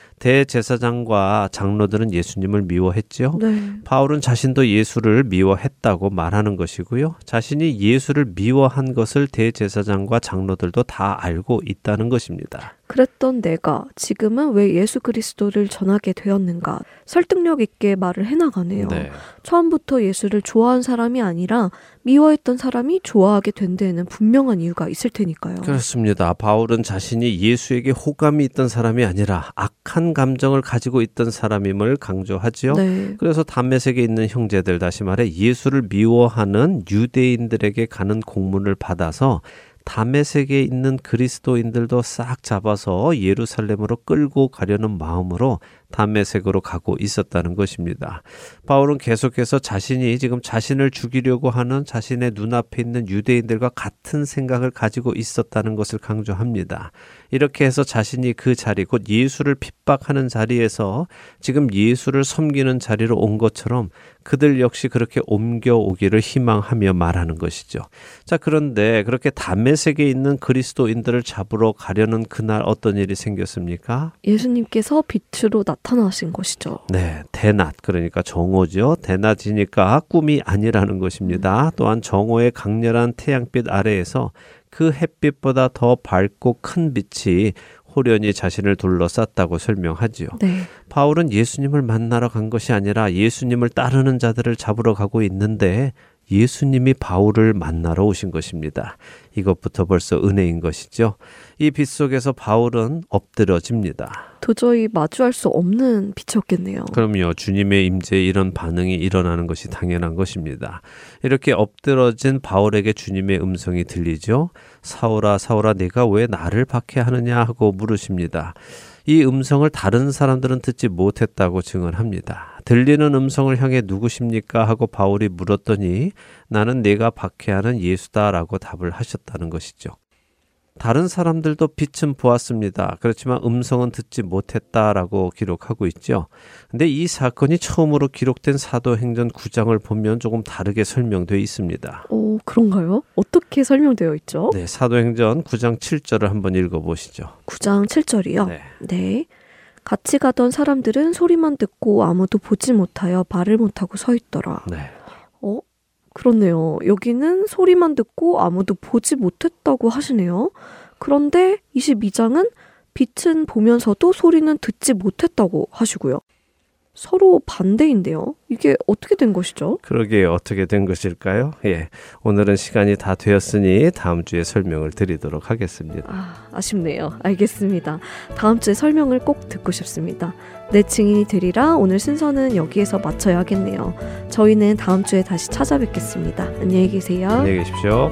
대제사장과 장로들은 예수님을 미워했죠. 네. 바울은 자신도 예수를 미워했다고 말하는 것이고요. 자신이 예수를 미워한 것을 대제사장과 장로들도 다 알고 있다는 것입니다. 그랬던 내가 지금은 왜 예수 그리스도를 전하게 되었는가 설득력 있게 말을 해나가네요. 네. 처음부터 예수를 좋아한 사람이 아니라 미워했던 사람이 좋아하게 된 데에는 분명한 이유가 있을 테니까요. 그렇습니다. 바울은 자신이 예수에게 호감이 있던 사람이 아니라 악한 감정을 가지고 있던 사람임을 강조하지요. 네. 그래서 다메섹에 있는 형제들, 다시 말해 예수를 미워하는 유대인들에게 가는 공문을 받아서 다메섹에 있는 그리스도인들도 싹 잡아서 예루살렘으로 끌고 가려는 마음으로 다메섹으로 가고 있었다는 것입니다. 바울은 계속해서 자신이 지금 자신을 죽이려고 하는 자신의 눈앞에 있는 유대인들과 같은 생각을 가지고 있었다는 것을 강조합니다. 이렇게 해서 자신이 그 자리, 곧 예수를 핍박하는 자리에서 지금 예수를 섬기는 자리로 온 것처럼 그들 역시 그렇게 옮겨오기를 희망하며 말하는 것이죠. 자, 그런데 그렇게 다메섹에 있는 그리스도인들을 잡으러 가려는 그날 어떤 일이 생겼습니까? 예수님께서 빛으로 나타나신 것이죠. 네, 대낮, 그러니까 정오죠. 대낮이니까 꿈이 아니라는 것입니다. 또한 정오의 강렬한 태양빛 아래에서 그 햇빛보다 더 밝고 큰 빛이 호련히 자신을 둘러쌌다고 설명하지요. 네. 바울은 예수님을 만나러 간 것이 아니라 예수님을 따르는 자들을 잡으러 가고 있는데 예수님이 바울을 만나러 오신 것입니다. 이것부터 벌써 은혜인 것이죠. 이 빛 속에서 바울은 엎드러집니다. 도저히 마주할 수 없는 빛이었겠네요. 그럼요. 주님의 임재에 이런 반응이 일어나는 것이 당연한 것입니다. 이렇게 엎드러진 바울에게 주님의 음성이 들리죠. 사울아 사울아 네가 왜 나를 박해하느냐 하고 물으십니다. 이 음성을 다른 사람들은 듣지 못했다고 증언합니다. 들리는 음성을 향해 누구십니까? 하고 바울이 물었더니 나는 네가 박해하는 예수다라고 답을 하셨다는 것이죠. 다른 사람들도 빛은 보았습니다. 그렇지만 음성은 듣지 못했다라고 기록하고 있죠. 근데 이 사건이 처음으로 기록된 사도행전 구 장을 보면 조금 다르게 설명되어 있습니다. 오, 그런가요? 어떻게 설명되어 있죠? 네, 사도행전 구 장 칠 절을 한번 읽어보시죠. 구 장 칠 절이요? 네. 네. 같이 가던 사람들은 소리만 듣고 아무도 보지 못하여 말을 못하고 서 있더라. 네. 어? 그렇네요. 여기는 소리만 듣고 아무도 보지 못했다고 하시네요. 그런데 이십이 장은 빛은 보면서도 소리는 듣지 못했다고 하시고요. 서로 반대인데요. 이게 어떻게 된 것이죠? 그러게요. 어떻게 된 것일까요? 예, 오늘은 시간이 다 되었으니 다음 주에 설명을 드리도록 하겠습니다. 아, 아쉽네요. 알겠습니다. 다음 주에 설명을 꼭 듣고 싶습니다. 내 증인이 되리라. 오늘 순서는 여기에서 마쳐야겠네요. 저희는 다음 주에 다시 찾아뵙겠습니다. 안녕히 계세요. 안녕히 계십시오.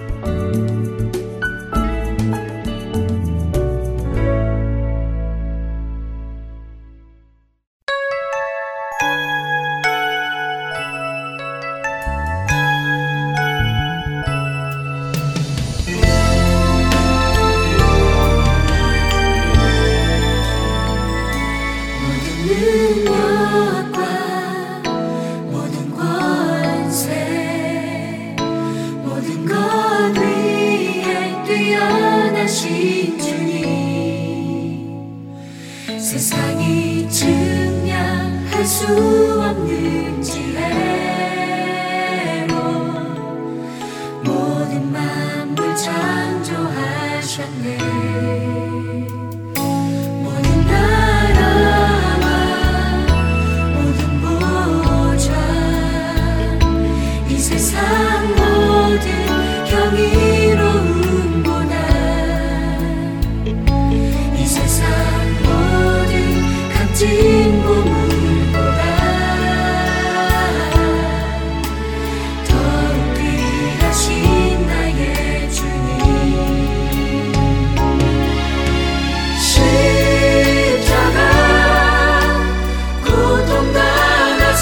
세상이 증량할 수 없는 지혜로 모든 만물 창조하셨네. 모든 나라와 모든 보좌 이 세상 모든 경이로움보다 이 세상 진 보물보다 더욱 귀하신 나의 주님. 십자가 고통당하사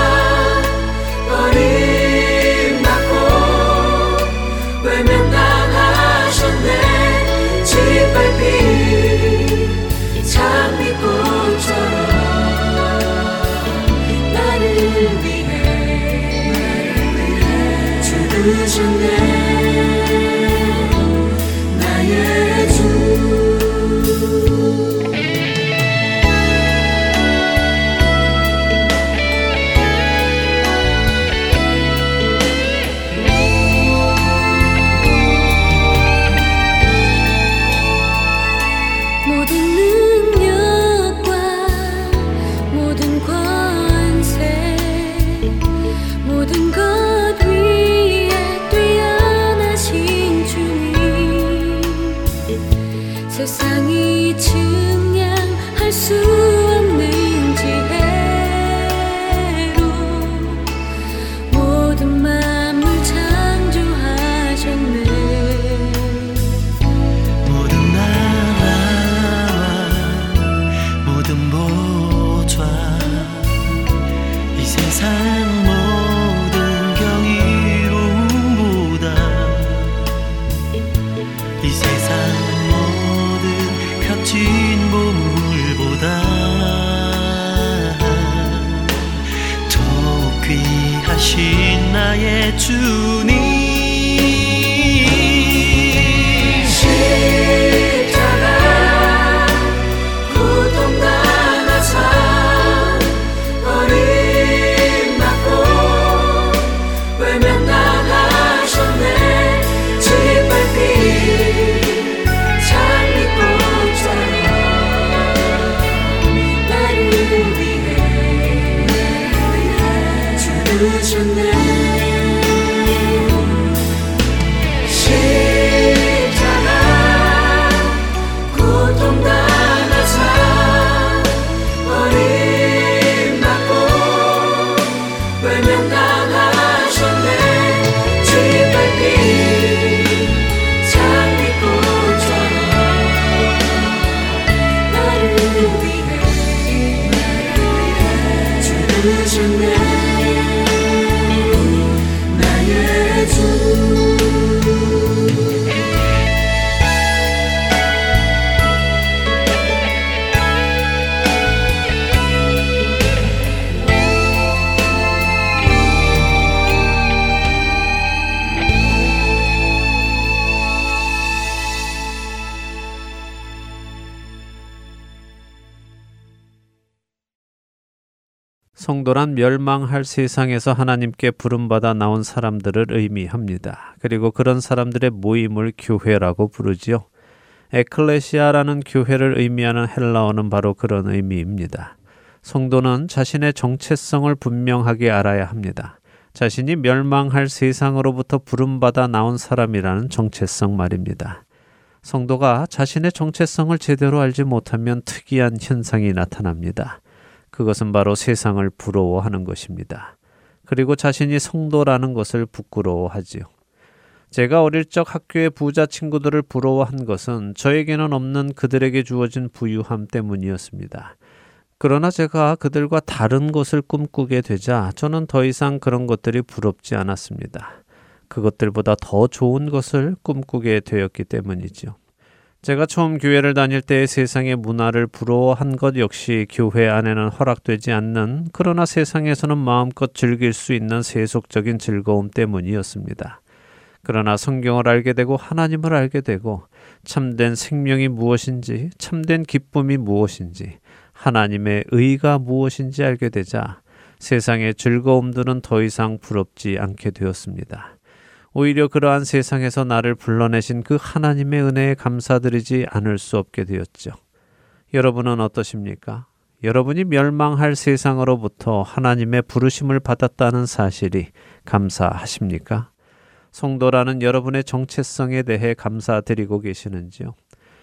버림받고 외면당하셨네. 짓밟힌 장미꽃처럼 나를 위해 죽으셨네. 나의 주. 세상이 증량할 수 없는 지혜로 모든 만물 창조하셨네. 모든 나라와 모든 보좌 이 세상 모든 경이로움보다 이 세상 진 성도란 멸망할 세상에서 하나님께 부름받아 나온 사람들을 의미합니다. 그리고 그런 사람들의 모임을 교회라고 부르지요. 에클레시아라는 교회를 의미하는 헬라어는 바로 그런 의미입니다. 성도는 자신의 정체성을 분명하게 알아야 합니다. 자신이 멸망할 세상으로부터 부름받아 나온 사람이라는 정체성 말입니다. 성도가 자신의 정체성을 제대로 알지 못하면 특이한 현상이 나타납니다. 그것은 바로 세상을 부러워하는 것입니다. 그리고 자신이 성도라는 것을 부끄러워하지요. 제가 어릴 적 학교의 부자 친구들을 부러워한 것은 저에게는 없는 그들에게 주어진 부유함 때문이었습니다. 그러나 제가 그들과 다른 것을 꿈꾸게 되자 저는 더 이상 그런 것들이 부럽지 않았습니다. 그것들보다 더 좋은 것을 꿈꾸게 되었기 때문이지요. 제가 처음 교회를 다닐 때의 세상의 문화를 부러워한 것 역시 교회 안에는 허락되지 않는, 그러나 세상에서는 마음껏 즐길 수 있는 세속적인 즐거움 때문이었습니다. 그러나 성경을 알게 되고 하나님을 알게 되고 참된 생명이 무엇인지, 참된 기쁨이 무엇인지, 하나님의 의가 무엇인지 알게 되자 세상의 즐거움들은 더 이상 부럽지 않게 되었습니다. 오히려 그러한 세상에서 나를 불러내신 그 하나님의 은혜에 감사드리지 않을 수 없게 되었죠. 여러분은 어떠십니까? 여러분이 멸망할 세상으로부터 하나님의 부르심을 받았다는 사실이 감사하십니까? 성도라는 여러분의 정체성에 대해 감사드리고 계시는지요?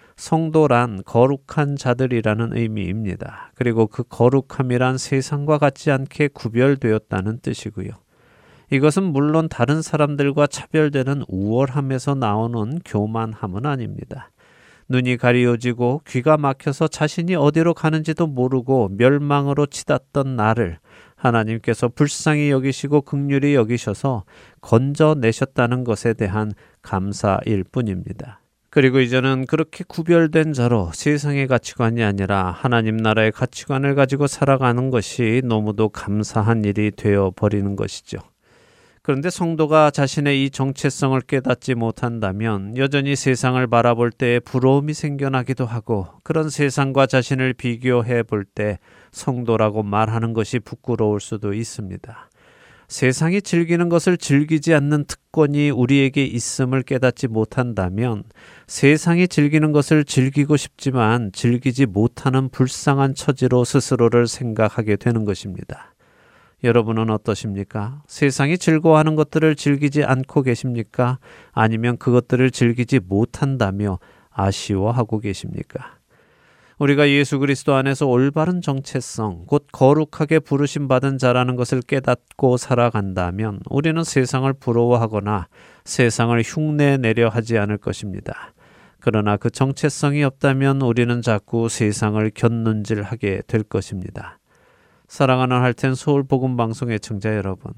성도란 거룩한 자들이라는 의미입니다. 그리고 그 거룩함이란 세상과 같지 않게 구별되었다는 뜻이고요. 이것은 물론 다른 사람들과 차별되는 우월함에서 나오는 교만함은 아닙니다. 눈이 가리워지고 귀가 막혀서 자신이 어디로 가는지도 모르고 멸망으로 치닫던 나를 하나님께서 불쌍히 여기시고 긍휼히 여기셔서 건져내셨다는 것에 대한 감사일 뿐입니다. 그리고 이제는 그렇게 구별된 자로 세상의 가치관이 아니라 하나님 나라의 가치관을 가지고 살아가는 것이 너무도 감사한 일이 되어버리는 것이죠. 그런데 성도가 자신의 이 정체성을 깨닫지 못한다면 여전히 세상을 바라볼 때 부러움이 생겨나기도 하고, 그런 세상과 자신을 비교해 볼 때 성도라고 말하는 것이 부끄러울 수도 있습니다. 세상이 즐기는 것을 즐기지 않는 특권이 우리에게 있음을 깨닫지 못한다면 세상이 즐기는 것을 즐기고 싶지만 즐기지 못하는 불쌍한 처지로 스스로를 생각하게 되는 것입니다. 여러분은 어떠십니까? 세상이 즐거워하는 것들을 즐기지 않고 계십니까? 아니면 그것들을 즐기지 못한다며 아쉬워하고 계십니까? 우리가 예수 그리스도 안에서 올바른 정체성, 곧 거룩하게 부르심 받은 자라는 것을 깨닫고 살아간다면 우리는 세상을 부러워하거나 세상을 흉내내려 하지 않을 것입니다. 그러나 그 정체성이 없다면 우리는 자꾸 세상을 곁눈질하게 될 것입니다. 사랑하는 할텐 서울 복음 방송의 청자 여러분,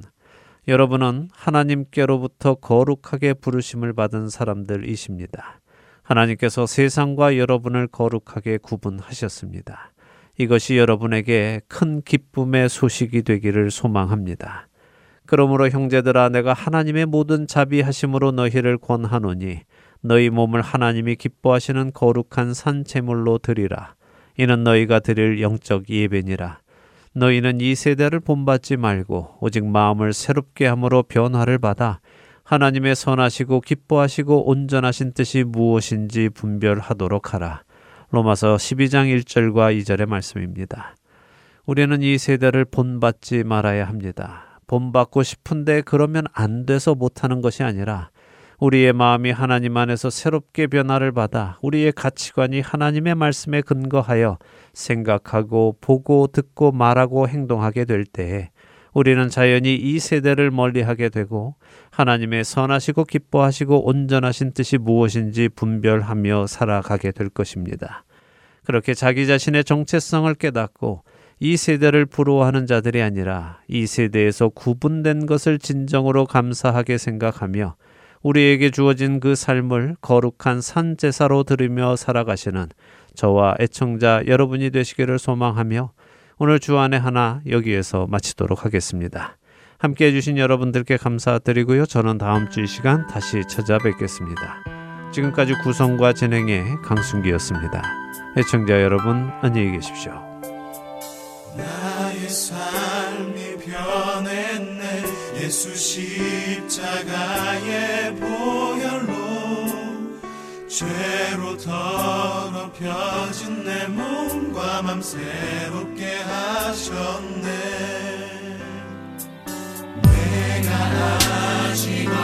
여러분은 하나님께로부터 거룩하게 부르심을 받은 사람들이십니다. 하나님께서 세상과 여러분을 거룩하게 구분하셨습니다. 이것이 여러분에게 큰 기쁨의 소식이 되기를 소망합니다. 그러므로 형제들아, 내가 하나님의 모든 자비하심으로 너희를 권하노니 너희 몸을 하나님이 기뻐하시는 거룩한 산 제물로 드리라. 이는 너희가 드릴 영적 예배니라. 너희는 이 세대를 본받지 말고 오직 마음을 새롭게 함으로 변화를 받아 하나님의 선하시고 기뻐하시고 온전하신 뜻이 무엇인지 분별하도록 하라. 로마서 십이 장 일 절과 이 절의 말씀입니다. 우리는 이 세대를 본받지 말아야 합니다. 본받고 싶은데 그러면 안 돼서 못하는 것이 아니라 우리의 마음이 하나님 안에서 새롭게 변화를 받아 우리의 가치관이 하나님의 말씀에 근거하여 생각하고 보고 듣고 말하고 행동하게 될 때에 우리는 자연히 이 세대를 멀리하게 되고 하나님의 선하시고 기뻐하시고 온전하신 뜻이 무엇인지 분별하며 살아가게 될 것입니다. 그렇게 자기 자신의 정체성을 깨닫고 이 세대를 부러워하는 자들이 아니라 이 세대에서 구분된 것을 진정으로 감사하게 생각하며 우리에게 주어진 그 삶을 거룩한 산제사로 드리며 살아가시는 저와 애청자 여러분이 되시기를 소망하며 오늘 주안의 하나 여기에서 마치도록 하겠습니다. 함께해 주신 여러분들께 감사드리고요. 저는 다음 주 이 시간 다시 찾아뵙겠습니다. 지금까지 구성과 진행의 강순기였습니다. 애청자 여러분 안녕히 계십시오. 나의 삶 예수 십자가의 보혈로 죄로 더럽혀진 내 몸과 맘 새롭게 하셨네. 내가 아직